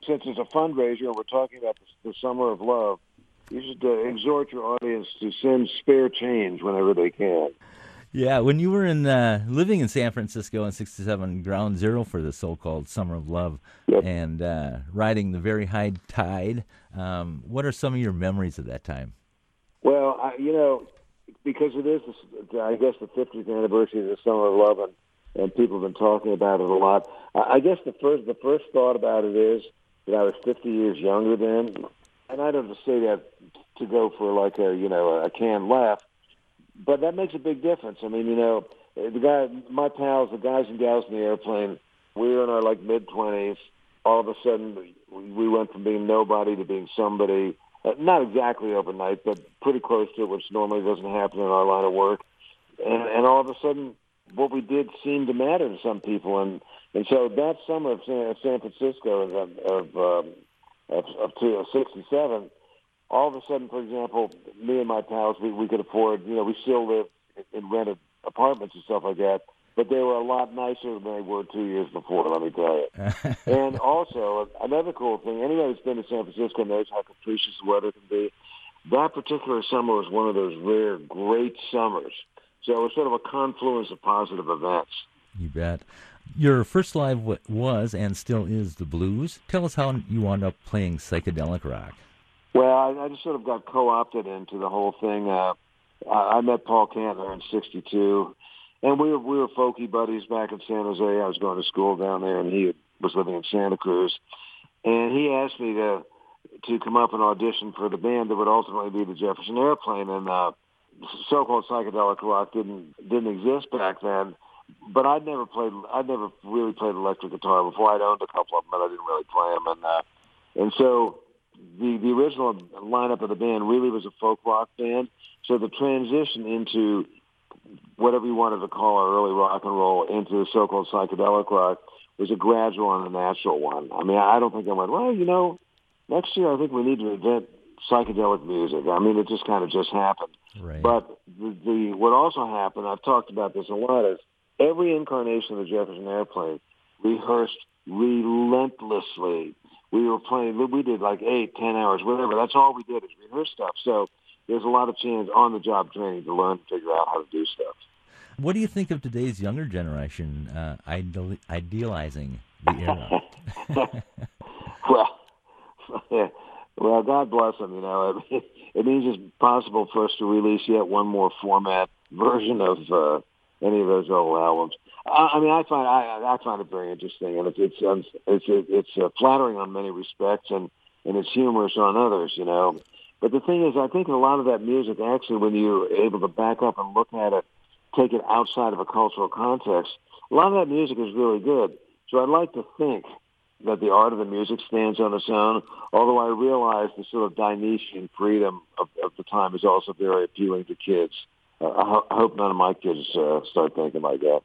since it's a fundraiser and we're talking about the Summer of Love, you should exhort your audience to send spare change whenever they can. Yeah, when you were living in San Francisco in '67, ground zero for the so-called Summer of Love, Yep. and riding the very high tide, what are some of your memories of that time? Well, because it is, I guess, the 50th anniversary of the Summer of Love, and people have been talking about it a lot. I guess the first thought about it is that I was 50 years younger then, and I don't just say that to go for like a canned laugh, but that makes a big difference. I mean, my pals, the guys and gals in the airplane, we were in our like mid-20s. All of a sudden, we went from being nobody to being somebody. Not exactly overnight, but pretty close to it, which normally doesn't happen in our line of work. And all of a sudden, what we did seemed to matter to some people. And so that summer of San Francisco of 67, all of a sudden, for example, me and my pals, we could afford, we still lived in rented apartments and stuff like that, but they were a lot nicer than they were 2 years before, let me tell you. And also, another cool thing, anybody who's been to San Francisco knows how capricious the weather can be. That particular summer was one of those rare, great summers. So it was sort of a confluence of positive events. You bet. Your first live was and still is the blues. Tell us how you wound up playing psychedelic rock. Well, I just sort of got co-opted into the whole thing. I met Paul Kantner in '62. And we were folky buddies back in San Jose. I was going to school down there, and he was living in Santa Cruz. And he asked me to come up and audition for the band that would ultimately be the Jefferson Airplane. And so-called psychedelic rock didn't exist back then. But I'd never really played electric guitar before. I'd owned a couple of them, but I didn't really play them. And so the original lineup of the band really was a folk rock band. So the transition into whatever you wanted to call our early rock and roll into the so-called psychedelic rock was a gradual and a natural one. I mean, I don't think I went, well, next year I think we need to invent psychedelic music. I mean, it just kind of happened. Right. But what also happened, I've talked about this a lot, is every incarnation of the Jefferson Airplane rehearsed relentlessly. We did like 8, 10 hours, whatever. That's all we did is rehearse stuff. So there's a lot of chance on-the-job training to learn to figure out how to do stuff. What do you think of today's younger generation idealizing the era? Well, God bless them. It means it's possible for us to release yet one more format version of any of those old albums. I find it very interesting, and it's flattering on many respects, and it's humorous on others. But the thing is, I think a lot of that music, actually, when you're able to back up and look at it, take it outside of a cultural context, a lot of that music is really good. So I'd like to think that the art of the music stands on its own, although I realize the sort of Dionysian freedom of the time is also very appealing to kids. I hope none of my kids start thinking like that.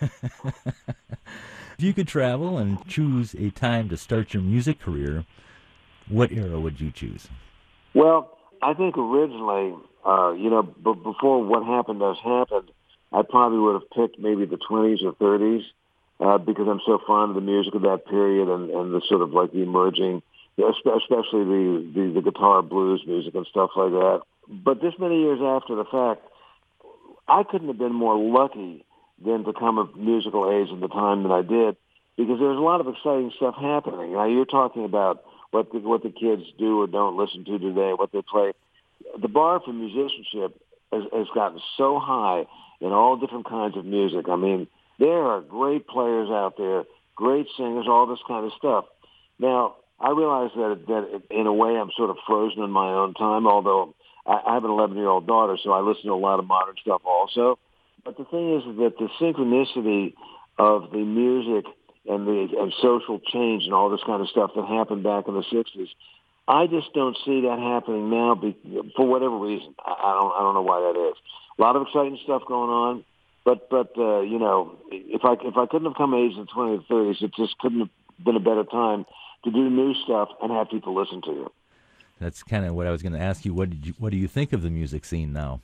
If you could travel and choose a time to start your music career, what era would you choose? Well, I think originally, before what happened has happened, I probably would have picked maybe the 20s or 30s because I'm so fond of the music of that period and the sort of like the emerging, especially the guitar blues music and stuff like that. But this many years after the fact, I couldn't have been more lucky than to come of musical age at the time that I did, because there's a lot of exciting stuff happening. Now, you're talking about what the kids do or don't listen to today, what they play. The bar for musicianship has gotten so high in all different kinds of music. I mean, there are great players out there, great singers, all this kind of stuff. Now, I realize that in a way I'm sort of frozen in my own time, although I have an 11-year-old daughter, so I listen to a lot of modern stuff also. But the thing is that the synchronicity of the music and social change and all this kind of stuff that happened back in the 60s, I just don't see that happening now for whatever reason. I don't know why that is. A lot of exciting stuff going on, but if I couldn't have come of age in the 20s or 30s, it just couldn't have been a better time to do new stuff and have people listen to you. That's kind of what I was going to ask you. What do you think of the music scene now?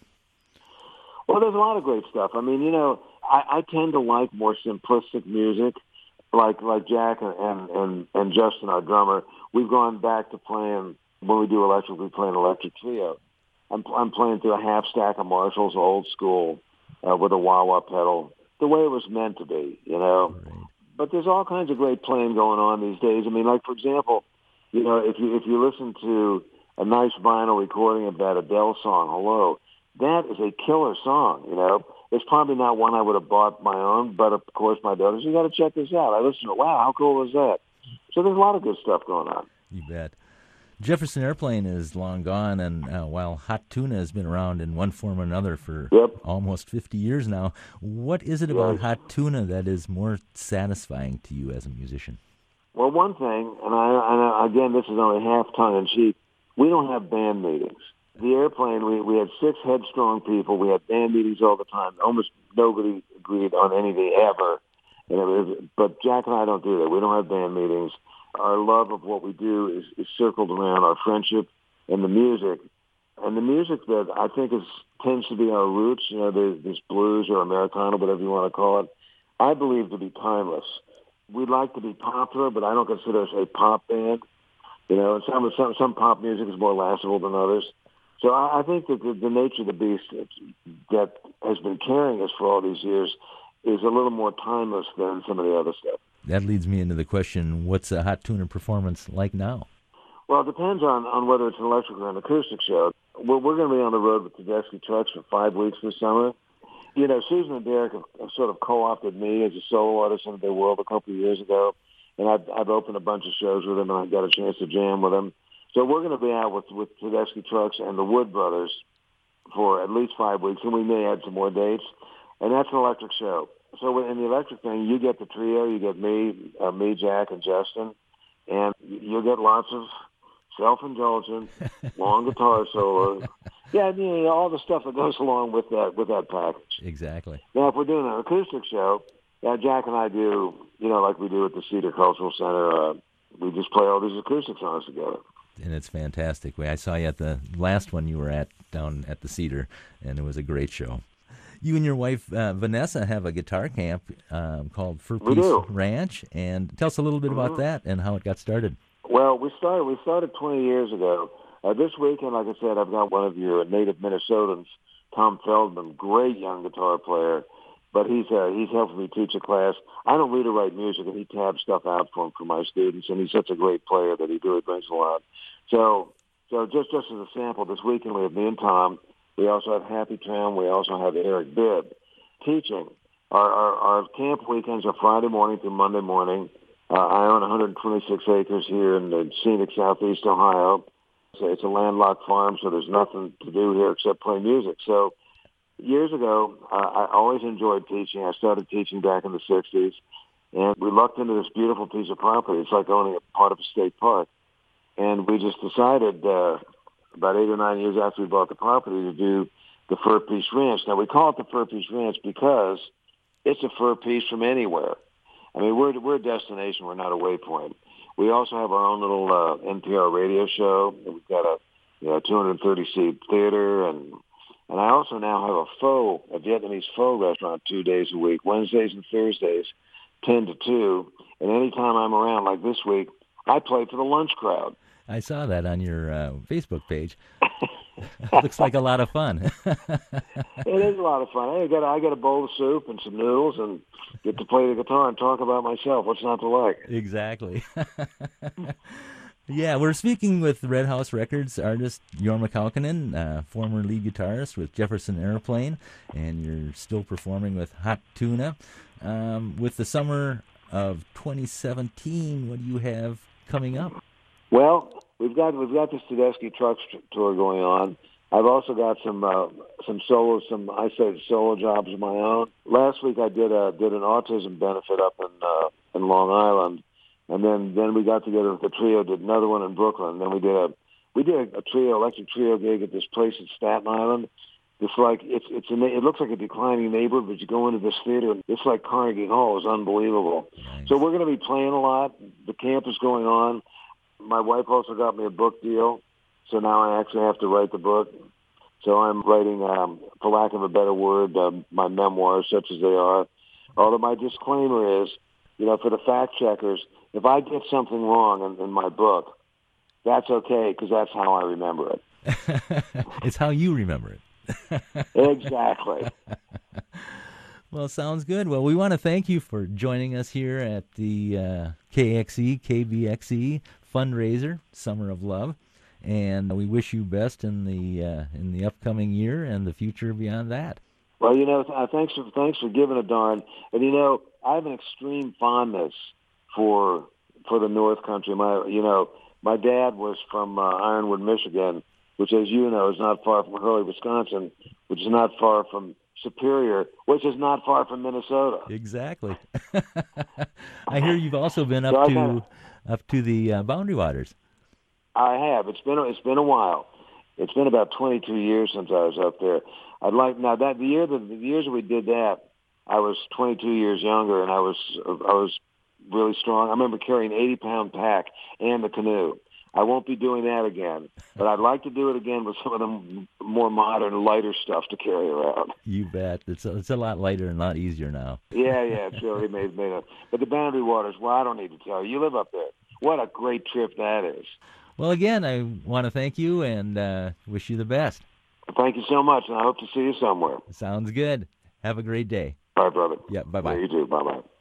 Well, there's a lot of great stuff. I mean, I tend to like more simplistic music. like Jack and Justin, our drummer, we've gone back to playing, when we do electric, we play an electric trio. I'm playing through a half stack of Marshalls, old school, with a wah-wah pedal, the way it was meant to be, you know. Right. But there's all kinds of great playing going on these days. I mean, like, for example, you know, if you listen to a nice vinyl recording of that Adele song, Hello, that is a killer song, you know. It's probably not one I would have bought my own, but of course my daughter said, you got to check this out. I listened to it. Wow, how cool is that? So there's a lot of good stuff going on. You bet. Jefferson Airplane is long gone, and while Hot Tuna has been around in one form or another for almost 50 years now, what is it about Hot Tuna that is more satisfying to you as a musician? Well, one thing, and I again, this is only half tongue-in-cheek, we don't have band meetings. The Airplane, we had 6 headstrong people. We had band meetings all the time. Almost nobody agreed on anything ever. But Jack and I don't do that. We don't have band meetings. Our love of what we do is circled around our friendship and the music. And the music that I think tends to be our roots, you know, this blues or Americana, whatever you want to call it, I believe to be timeless. We'd like to be popular, but I don't consider us a pop band. You know, and some pop music is more laughable than others. So I think that the nature of the beast that has been carrying us for all these years is a little more timeless than some of the other stuff. That leads me into the question, what's a Hot Tuna performance like now? Well, it depends on whether it's an electric or an acoustic show. We're going to be on the road with Tedeschi Trucks for 5 weeks this summer. You know, Susan and Derek have sort of co-opted me as a solo artist into their world a couple of years ago, and I've opened a bunch of shows with them, and I got a chance to jam with them. So we're going to be out with Tedeschi Trucks and the Wood Brothers for at least 5 weeks, and we may add some more dates, and that's an electric show. So in the electric thing, you get the trio, you get me, Jack, and Justin, and you'll get lots of self-indulgent, long guitar solos. Yeah, you know, all the stuff that goes along with that package. Exactly. Now, if we're doing an acoustic show, Jack and I do, you know, like we do at the Cedar Cultural Center, we just play all these acoustic songs together. And it's fantastic. I saw you at the last one you were at down at the Cedar, and it was a great show. You and your wife, Vanessa, have a guitar camp called Fur Peace Ranch, and tell us a little bit about that and how it got started. Well, we started 20 years ago. This weekend, like I said, I've got one of your native Minnesotans, Tom Feldman, great young guitar player, but he's helping me teach a class. I don't read or write music, and he tabs stuff out for my students, and he's such a great player that he really brings a lot. So just as a sample, this weekend we have me and Tom. We also have Happy Tram. We also have Eric Bibb teaching. Our camp weekends are Friday morning through Monday morning. I own 126 acres here in the scenic southeast Ohio. So it's a landlocked farm, so there's nothing to do here except play music. So years ago, I always enjoyed teaching. I started teaching back in the 60s, and we lucked into this beautiful piece of property. It's like owning a part of a state park. And we just decided about 8 or 9 years after we bought the property to do the Fur Peace Ranch. Now, we call it the Fur Peace Ranch because it's a fur piece from anywhere. I mean, we're a destination. We're not a waypoint. We also have our own little NPR radio show. We've got a 230-seat theater, and I also now have a Vietnamese pho restaurant 2 days a week, Wednesdays and Thursdays, 10 to 2. And anytime I'm around, like this week, I play for the lunch crowd. I saw that on your Facebook page. Looks like a lot of fun. It is a lot of fun. I got a bowl of soup and some noodles and get to play the guitar and talk about myself. What's not to like? Exactly. Yeah, we're speaking with Red House Records artist Jorma Kaukonen, former lead guitarist with Jefferson Airplane, and you're still performing with Hot Tuna. With the summer of 2017, what do you have coming up? Well, we've got this Tedeschi Trucks tour going on. I've also got some isolated solo jobs of my own. Last week I did an autism benefit up in Long Island, and then we got together with the trio, did another one in Brooklyn. Then we did a electric trio gig at this place in Staten Island. It's like it looks like a declining neighborhood, but you go into this theater and it's like Carnegie Hall. It's unbelievable. Nice. So we're going to be playing a lot. The camp is going on. My wife also got me a book deal, so now I actually have to write the book. So I'm writing, for lack of a better word, my memoirs, such as they are. Although my disclaimer is, for the fact checkers, if I get something wrong in my book, that's okay because that's how I remember it. It's how you remember it. Exactly. Well, sounds good. Well, we want to thank you for joining us here at the KBXE fundraiser, Summer of Love, and we wish you best in the upcoming year and the future beyond that. Well, thanks for giving a darn. And I have an extreme fondness for the North Country. My dad was from Ironwood, Michigan, which, as you know, is not far from Hurley, Wisconsin, which is not far from Superior, which is not far from Minnesota. Exactly. I hear you've also been up to the Boundary Waters. I have. It's been a while. It's been about 22 years since I was up there. The years that we did that, I was 22 years younger, and I was really strong. I remember carrying an 80-pound pack and the canoe. I won't be doing that again, but I'd like to do it again with some of the more modern, lighter stuff to carry around. You bet. It's a lot lighter and a lot easier now. Yeah, it's really made up. But the Boundary Waters, well, I don't need to tell you. You live up there. What a great trip that is. Well, again, I want to thank you and wish you the best. Thank you so much, and I hope to see you somewhere. Sounds good. Have a great day. All right, brother. Yeah, bye-bye. Yeah, you too. Bye-bye.